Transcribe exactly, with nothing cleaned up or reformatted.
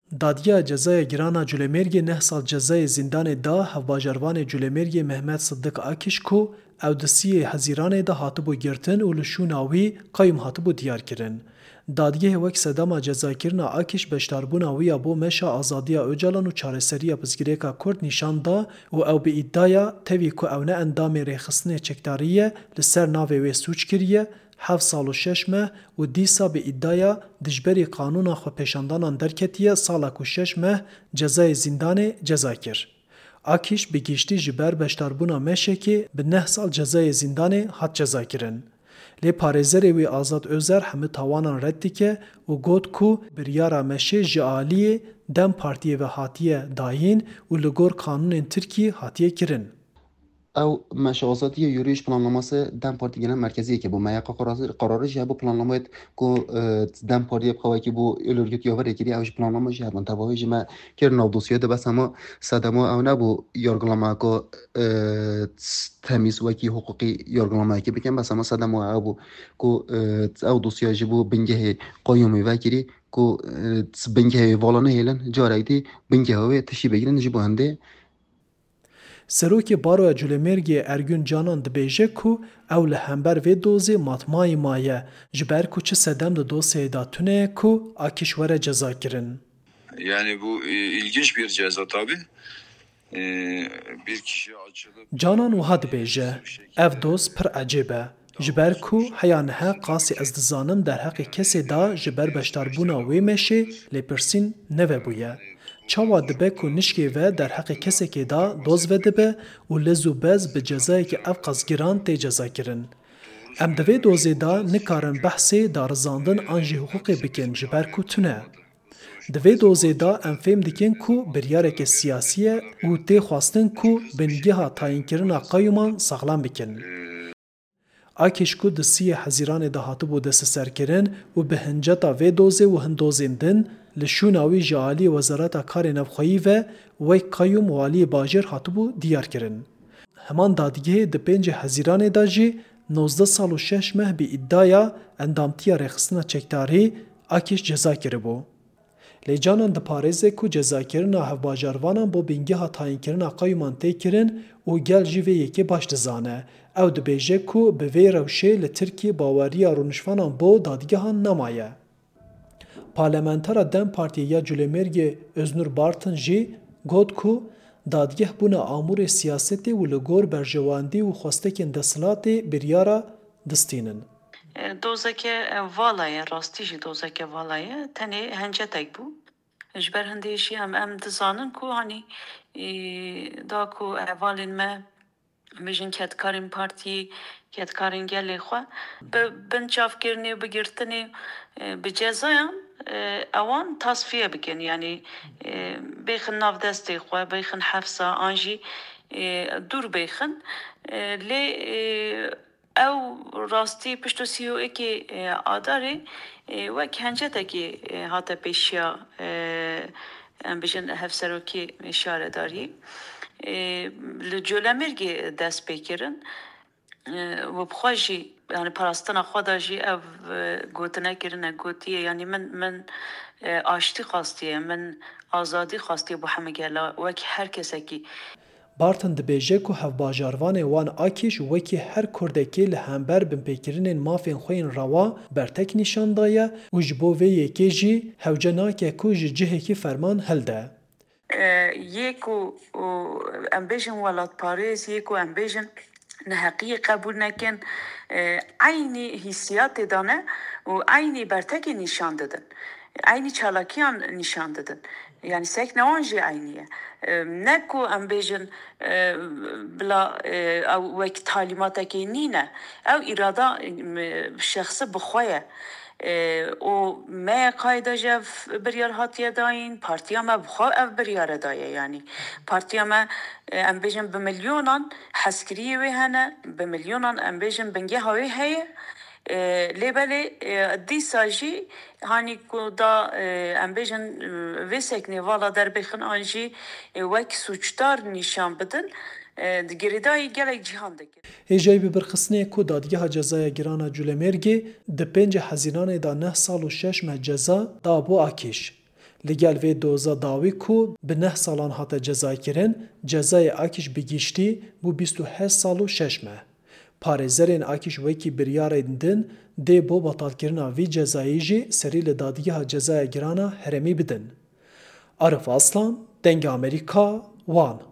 دادگاه جزای گرانا جولمرگی نه سال جزای زندان دا هفباجروان جولمرگی محمد صدق آکیش کو او دسی هزیران دا هاتبو گرتن و لشوناوی قایم هاتبو دیار کرن. دادگاه وک صدام جزای کرنا آکیش بشتاربونا ویا بو مشا آزادیا اوجالان و چارسریا پزگریکا کرد نشان دا و او به ادعایا تاوی کو او نه اندام ریخستنه چکتاریه لسر ناوی وی سوچ کریه هفت سال و شش ماه و دیسا به ادعایا دجبری قانونا خو پیشاندانان درکتیه سالا و شش ماه جزای زندان جزا کر. آکیش به گیشتی جبر بشتاربونا مشکی به نه سال جزای زندان هات جزا کرن. لی پارێزەرێ وی ئازاد ئۆزەر هەموو تاوانان ڕەت دکە و گوت کو بریارا مەشێ ji aliyê dem partiyê ve hatiye dayîn û li gor kanûnên Tirkî hatiye kirin. او مشاوزاتی یوریش پلانlaması دم پارتی گنن مرکزی که بو میقا قرار قرارش یا بو پلانlamayet کو دم پارتی بخوای که بو الورگیت یاور کری اوش پلانlama جه من تباهی جما کر نو دوسیه ده بس اما صدما او نبو yargılama کو تمیز وکی حقوقی yargılama که بکن بس اما صدما او بو کو او دوسیه جبو بنگه قیومی وکری کو بنگه والانه هیلن جارایتی بنگه هوی تشی بگیرن جبو هنده سروکی باروya Culemêrgê Ergün Canan dibêje ku ew li hember vê dozê matmayî maye ji ber ku çi sedem di dosyayê da tune ku Akîş were ceza kirin. Yani bu e, ilginç bir ceza tabii. E, bir kişi açılıp... Canan wiha dibêje, ev doz pir ecêb e. Ji ber ku heya niha qasî ez dizanim derheqê kesê da ji ber beşdarbûna wê meşê lêpirsîn nevebûye. Çawa dibe ku nişkê ve derheqê kesekê da doz vedibe û lez û bez bi cezayekî ev qazgiran tê ceza kirin. Em di vê dozê da nikarin behsê darizandin an jî hiqûqê bikin ji ber ku tune. Di vê dozê da em fêm dikin ku biryarekê siyasî ye û tê xwastin ku bingeha tayînkirina qayûman saxlam bikin. Akîş ku di siyê hezîranê de hatibû desteserkirin û bi hinceta vê dozê û hin dozên din li şûna wî ji aliyê Wezareta Karê Navxweyî ve wek qayûm waliyê bajêr hatibû diyar kirin. Heman dadgehê di pêncê hezîranê da jî nozde sal û şeş meh bi îddiaya endamtiya rêxistina çekdarî Akîş ceza kiribû. Lê canan diparêze ku cezakirina hevbajarvanan bo bingeha tayînkirina qayûman tê kirin û gel jî vê yekê baş dizane. Ew dibêje ku bi vê rewşê li Tirkiye baweriya rûnişvanan bo dadgehan nemaye. Parlamentera Dem Partiyê ya Culemêrgê Öznur Bartin jî got ku dadgeh bûna amûrê siyasetê û li gor berjewandî û xwestekên desthilatê biryara distînin. Dozeke valaye rastî jî dozeke valaye tenê hencetek bû. Ji ber hindê jî em em dizanin ku hanî da ku hevalên me bijin ketkarên partiyê ketkarên gelê xwe bi binçavkirinê û bigirtinê bi cezayan ewan tasfiye bikin yani bêxin nav destê xwe bêxin hefsa an jî dûr bêxin lê ew rastî pişt û sî û ekê adarê wek hencetekê hate pêşiya em bijin hevserokê şaredariyê li Culemêrgê dest pê kirin û bi xwe jî yani parastina xwe da jî ev gotinek kirine gotiye yani min min aştî xastiye min azadî xastiye bu hemû gela wek her kesekî. Bartin dibêje ku hevbajarvanê wan Akîş wekî her Kurdekê li hember binpêkirinên mafên xwe yên rewa bertek nîşan daye û ji bo vê yekê jî hewce nake ku ji cihekî ferman hilde. Yê ku em bêjin welatparêz yê ku em bêjin neheqiyê qebûl nekin aynî hîsiyatê da ne û aynî bertekê nîşan didin. Aynî çalakiyan nîşan didin. Yani seknewan jî aynî ye. Ne ku em bêjin bila ew wek talîmatekê nîne. Ew îrada şexsî bi xwe ye. O me kayda jev biryar hatiye dayîn partiya me bi xwe ev biryar daye yani. Partiya me em bêjin bi milyonan heskiriyê wê hene bi milyonan em bêjin bingeha wê heye lêbelê dîsa jî hanî ku da em bêjin vê seknê vala derbêxin an jî wek suçdar nîşan bidin di girêdayî gelek cîhan dikir. Hêjayî bi birxistinê ku dadgeha cezaya girana Culemêrgê di pêncê hezîranê da neh sal û şeş meh ceza da bo Akîş. Li gel vê doza dawî ku bi neh salan hate cezakirin, cezayê Akîş bi giştî bû bîst û heşt sal û şeş meh. Parêzerên Akîş wekî biryarên din dê bo betalkirina vî cezayê jî serî li Dadgeha Cezaya Giran a Herêmî bidin. Arif Aslan, Dengê Amerîka, Wan.